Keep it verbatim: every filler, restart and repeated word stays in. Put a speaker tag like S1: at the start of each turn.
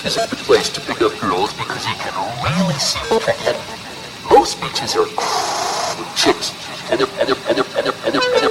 S1: beach is a good place to pick up girls because you can really see ahead. Most beaches are with chicks, and they're, and they're, and they're, and they're, and they're, and they're